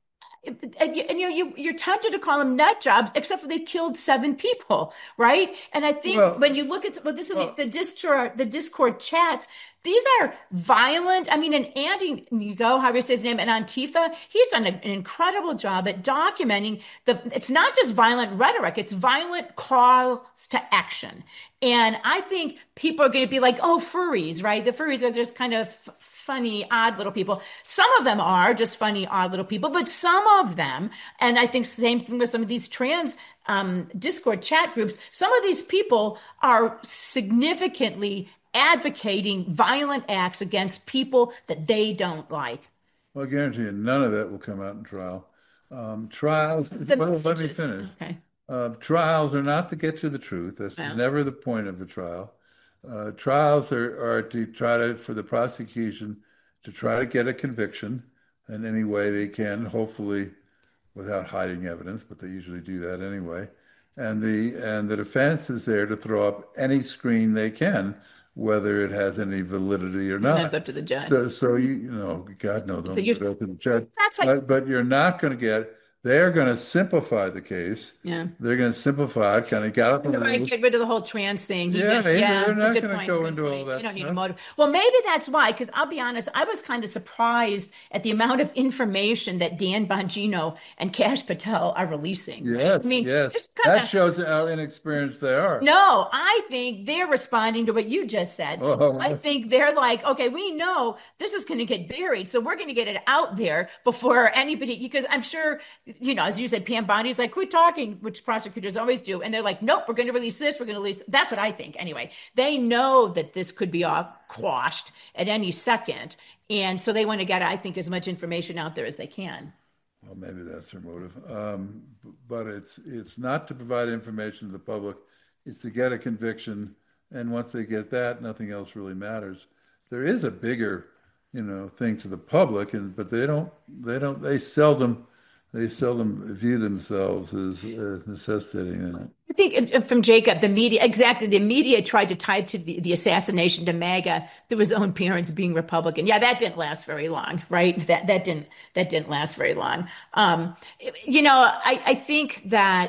and you, and you, you you're tempted to call them nut jobs, except for they killed seven people, right? And I think
Well,
when you look at well, this is
well,
the, the Discord, the Discord chats. These are violent. I mean, and Andy, you go, however you say his name, and Antifa, he's done an incredible job at documenting the. It's not just violent rhetoric; it's violent calls to action. And I think people are going to be like, "Oh, furries, right? The furries are just kind of f- funny, odd little people." Some of them are just funny, odd little people, but some of them, and I think same thing with some of these trans um, Discord chat groups. Some of these people are significantly advocating violent acts against people that they don't like.
well, I guarantee you, none of that will come out in trial. Um, trials.
The
Well, let me
messages.
finish.
Okay.
Uh, trials are not to get to the truth. That's
Well,
never the point of a trial. Uh, trials are, are to try to, for the prosecution to try to get a conviction in any way they can, hopefully without hiding evidence, but they usually do that anyway. And the and the defense is there to throw up any screen they can, whether it has any validity or
and that's
not.
up to the judge.
So, so you, you know, God, no,
So
don't
you're,
put it up to the judge.
that's why,
But, but you're not going to get, they're going to simplify the case.
yeah.
They're going to simplify it, kind of got up on the
Right,
rules.
get rid of the whole trans thing. He
Yeah,
just,
they-
yeah,
they're not
good
gonna
point,
go
good
into all
point.
that
You don't need a
stuff.
motive. Well, maybe that's why, because I'll be honest, I was kind of surprised at the amount of information that Dan Bongino and Kash Patel are releasing. Right?
Yes,
I mean,
yes.
just kind
That
of.
shows how inexperienced they are.
No, I think they're responding to what you just said.
Oh,
I think they're like, okay, we know this is going to get buried, so we're going to get it out there before anybody, because I'm sure, you know, as you said, Pam Bondi's like, quit talking, which prosecutors always do. And they're like, nope, we're going to release this, we're going to release. That's what I think anyway. They know that this could be all quashed at any second. And so they want to get, I think, as much information out there as they can.
Well, maybe that's their motive. Um, b- but it's it's not to provide information to the public. It's to get a conviction. And once they get that, nothing else really matters. There is a bigger, you know, thing to the public, and but they don't they don't they seldom they seldom view themselves as, as necessitating it.
I think uh, from Jacob, the media, exactly, the media tried to tie to the, the assassination to MAGA through his own parents being Republican. Yeah, that didn't last very long, right? That that didn't that didn't last very long. Um, you know, I, I think that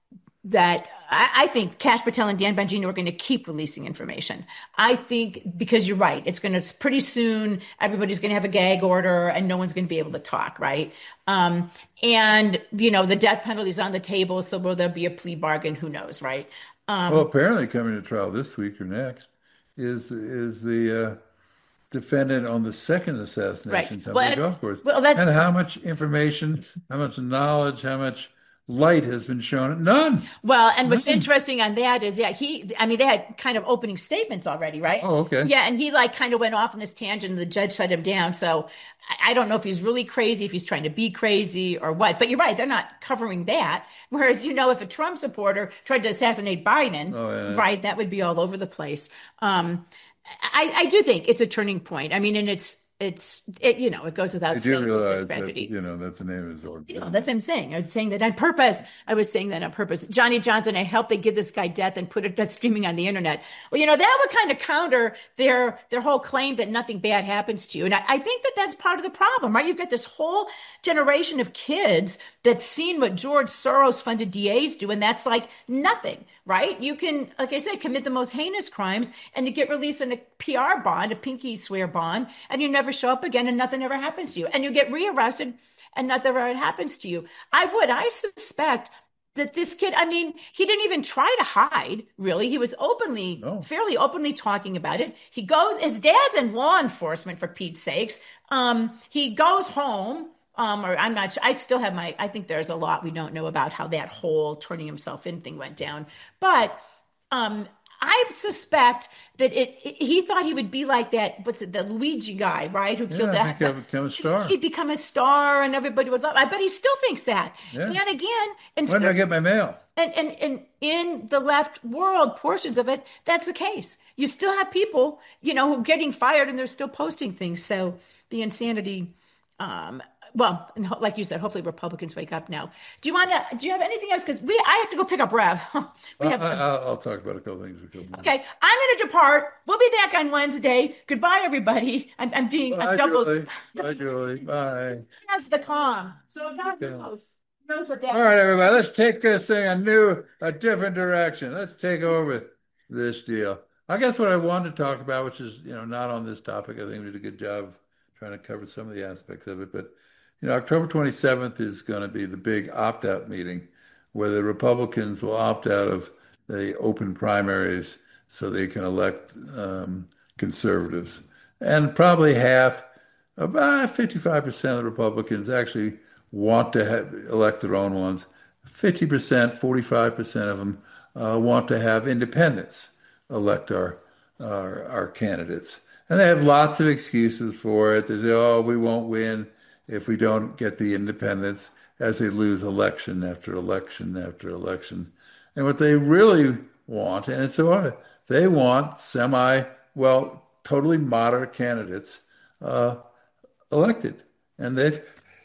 that I, I think Cash Patel and Dan Bongino are going to keep releasing information. I think because you're right, it's going to pretty soon everybody's going to have a gag order and no one's going to be able to talk, right? Um, and you know the death penalty is on the table, so will there be a plea bargain? Who knows, right?
Well,
Um,
apparently coming to trial this week or next is is the uh, defendant on the second
right.
assassination attempt at the
Well,
golf course.
well, that's
And how much information, how much knowledge, how much light has been shown? None.
Well, and what's
None.
interesting on that is, yeah, he, I mean, they had kind of opening statements already, right?
Oh, okay.
Yeah, and he like kind of went off on this tangent, and the judge shut him down. So I I don't know if he's really crazy, if he's trying to be crazy or what. But you're right, they're not covering that. Whereas, you know, if a Trump supporter tried to assassinate Biden,
Oh, yeah.
right, that would be all over the place. Um, I, I do think it's a turning point. I mean, and it's it's it, you know, it goes
I
without
do
saying it's been
realize that,
tragedy.
you know, that's the name of his
You know,
organization.
that's what I'm saying. I was saying that on purpose. I was saying that on purpose. Johnny Johnson, I hope they give this guy death and put it that's streaming on the internet. Well, you know, that would kind of counter their their whole claim that nothing bad happens to you. And I, I think that that's part of the problem, right? You've got this whole generation of kids that's seen what George Soros funded D As do, and that's like nothing, right? You can, like I said, commit the most heinous crimes and you get released on a P R bond, a pinky swear bond, and you never show up again and nothing ever happens to you. And you get rearrested and nothing ever happens to you. I would, I suspect that this kid, I mean, he didn't even try to hide, really. He was openly,
No.
fairly openly talking about it. He goes, his dad's in law enforcement, for Pete's sakes. Um, he goes home. Um, or I'm not, I still have my, I think there's a lot we don't know about how that whole turning himself in thing went down. But um, I suspect that it, it- he thought he would be like that. What's it, the Luigi guy, right? Who
Yeah,
killed
I think
that?
I've become a star.
He'd become a star and everybody would love. I bet he still thinks that.
Yeah.
And again, and
When did I get my mail?
and, and and in the left world portions of it, that's the case. You still have people, you know, who are getting fired and they're still posting things. So the insanity, um, well, and ho- like you said, hopefully Republicans wake up now. Do you want to? Do you have anything else? Because we, I have to go pick up Rev. we
I,
have.
I, I'll I'll talk about a couple things. A couple minutes.
Okay, I'm going to depart. We'll be back on Wednesday. Goodbye, everybody. I'm, I'm doing
Bye,
a double.
Julie. Bye, Julie. Bye.
Has the calm, so God
Okay.
knows knows what
All
that.
right, everybody, let's take this thing a new, a different direction. Let's take over this deal. I guess what I wanted to talk about, which is, you know, not on this topic, I think we did a good job of trying to cover some of the aspects of it. But, you know, October twenty-seventh is going to be the big opt-out meeting where the Republicans will opt out of the open primaries so they can elect um, conservatives. And probably half, about fifty-five percent of the Republicans actually want to have, elect their own ones. fifty percent, forty-five percent of them uh, want to have independents elect our, our our candidates. And they have lots of excuses for it. They say, oh, we won't win if we don't get the independents, as they lose election after election after election. And what they really want, and it's so they want semi, well, totally moderate candidates uh, elected. And they've,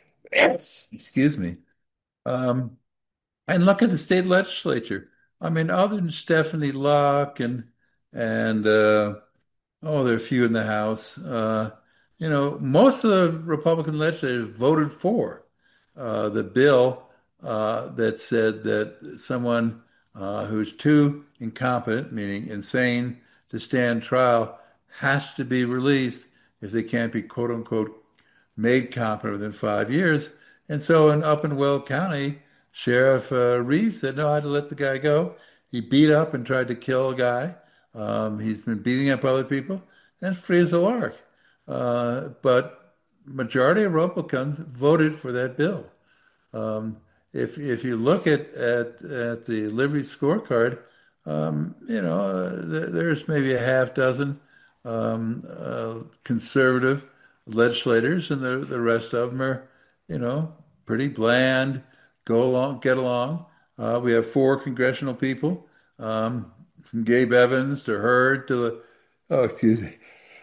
excuse me, um, and look at the state legislature. I mean, other than Stephanie Luck and and uh, oh, there are a few in the House. Uh, you know, most of the Republican legislators voted for uh, the bill uh, that said that someone uh, who's too incompetent, meaning insane, to stand trial has to be released if they can't be quote unquote made competent within five years. And so in up in Will County, Sheriff uh, Reeves said, no, I had to let the guy go. He beat up and tried to kill a guy. Um, he's been beating up other people, and free as a lark. Uh, but majority of Republicans voted for that bill. Um, if if you look at at, at the Liberty scorecard, um, you know uh, th- there's maybe a half dozen um, uh, conservative legislators, and the the rest of them are, you know, pretty bland. Go along, get along. Uh, we have four congressional people, um, from Gabe Evans to Hurd to the oh, excuse me,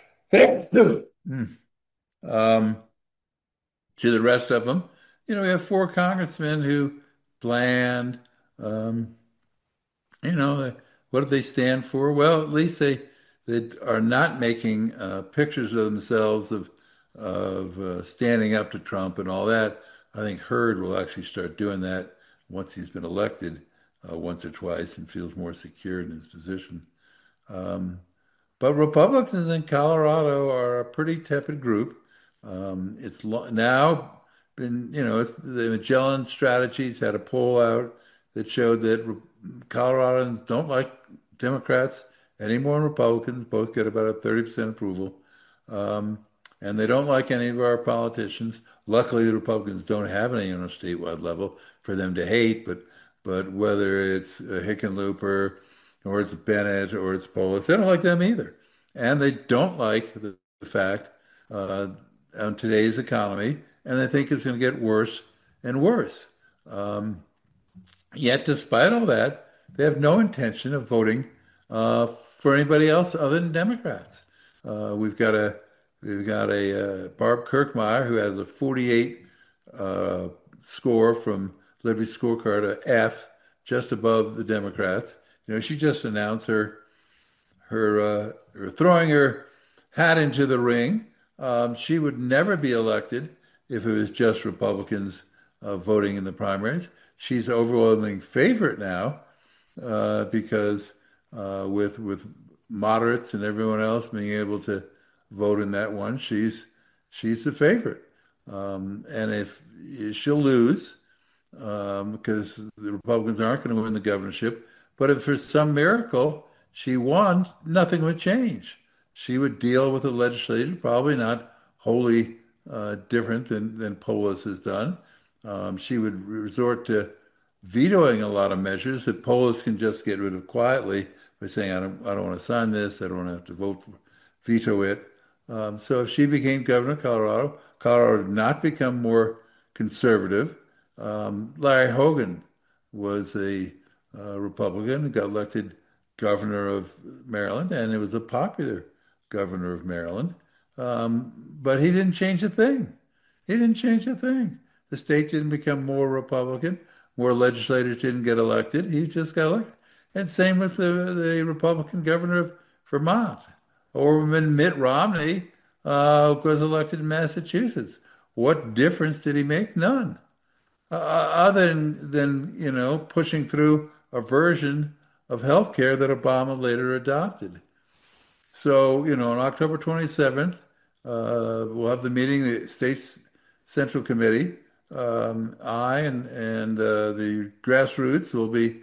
um, to the rest of them. You know, we have four congressmen who bland, um, You know, what do they stand for? Well, at least they they are not making uh, pictures of themselves of of uh, standing up to Trump and all that. I think Hurd will actually start doing that once he's been elected uh, once or twice and feels more secure in his position. Um, but Republicans in Colorado are a pretty tepid group. Um, it's lo- now been, you know, it's, the Magellan Strategies had a poll out that showed that Re- Coloradans don't like Democrats any more than Republicans. Both get about a thirty percent approval. Um, and they don't like any of our politicians. Luckily, the Republicans don't have any on a statewide level for them to hate, but but whether it's uh, Hickenlooper or it's Bennett or it's Polis, they don't like them either. And they don't like the, the fact uh, on today's economy, and they think it's going to get worse and worse. Um, Yet, despite all that, they have no intention of voting uh, for anybody else other than Democrats. Uh, we've got a we've got a uh, Barb Kirkmeyer who has a forty-eight uh, score from Liberty Scorecard, a F, just above the Democrats. You know, she just announced her her, uh, her throwing her hat into the ring. Um, she would never be elected if it was just Republicans uh, voting in the primaries. She's overwhelming favorite now uh, because uh, with with moderates and everyone else being able to vote in that one, she's she's the favorite. Um, and if she'll lose um, because the Republicans aren't going to win the governorship, but if for some miracle she won, nothing would change. She would deal with the legislature, probably not wholly uh, different than than Polis has done. Um, she would resort to vetoing a lot of measures that Polis can just get rid of quietly by saying, I don't, I don't want to sign this, I don't want to have to vote for, veto it. Um, so if she became governor of Colorado, Colorado would not become more conservative. Um, Larry Hogan was a uh, Republican who got elected governor of Maryland, and it was a popular governor of Maryland. Um, but he didn't change a thing. He didn't change a thing. The state didn't become more Republican. More legislators didn't get elected. He just got elected. And same with the, the Republican governor of Vermont. Or when Mitt Romney uh, was elected in Massachusetts. What difference did he make? None. Uh, other than, than, you know, pushing through a version of health care that Obama later adopted. So, you know, on October twenty-seventh, uh, we'll have the meeting, the state's Central Committee. Um, I and and uh, the grassroots will be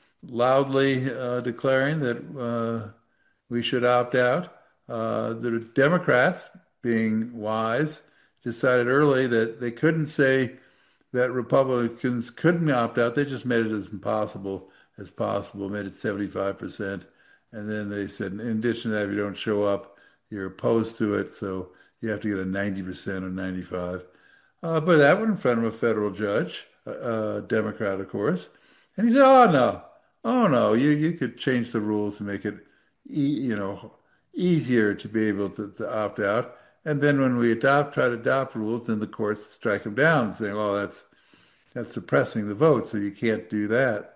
loudly uh, declaring that uh, we should opt out. Uh, the Democrats, being wise, decided early that they couldn't say that Republicans couldn't opt out. They just made it as impossible as possible, made it seventy-five percent. And then they said, in addition to that, if you don't show up, you're opposed to it. So you have to get a ninety percent or ninety-five. Uh, but that went in front of a federal judge, a uh, Democrat, of course. And he said, oh, no. Oh, no. You, you could change the rules to make it, e- you know, easier to be able to, to opt out. And then when we adopt, try to adopt rules, then the courts strike them down, saying, oh, that's that's suppressing the vote, so you can't do that.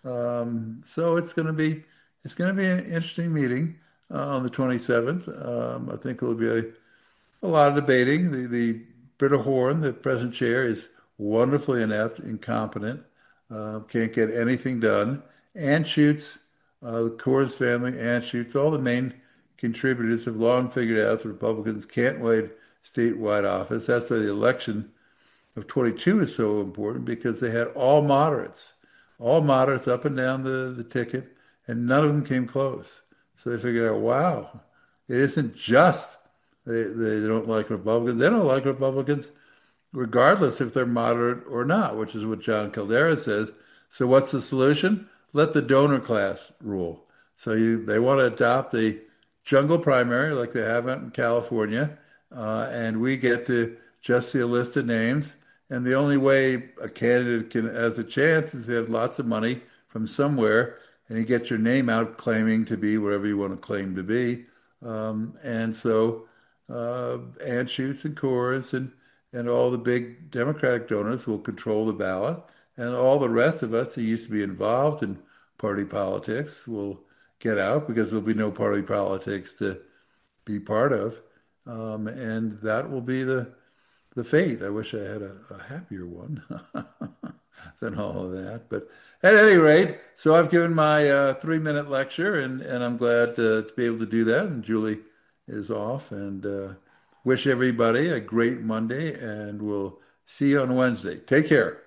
Um, so it's going to be it's going to be an interesting meeting uh, on the twenty-seventh. Um, I think it'll be a, a lot of debating. The the Britta Horn, the present chair, is wonderfully inept, incompetent, uh, can't get anything done. Anschutz, uh, the Coors family, Anschutz, all the main contributors have long figured out the Republicans can't win statewide office. That's why the election of twenty-two is so important, because they had all moderates, all moderates up and down the, the ticket, and none of them came close. So they figured out, wow, it isn't just they, they don't like Republicans. They don't like Republicans regardless if they're moderate or not, which is what John Caldera says. So what's the solution? Let the donor class rule. So you, they want to adopt the jungle primary like they have it in California, uh, and we get to just see a list of names. And the only way a candidate can has a chance is to have lots of money from somewhere, and you get your name out claiming to be whatever you want to claim to be. Um, and so uh, Anschutz and Coors and, and all the big Democratic donors will control the ballot. And all the rest of us who used to be involved in party politics will get out because there'll be no party politics to be part of. Um, and that will be the the fate. I wish I had a, a happier one than all of that. But at any rate, so I've given my uh, three minute lecture, and, and I'm glad uh, to be able to do that. And Julie is off, and uh, wish everybody a great Monday, and we'll see you on Wednesday. Take care.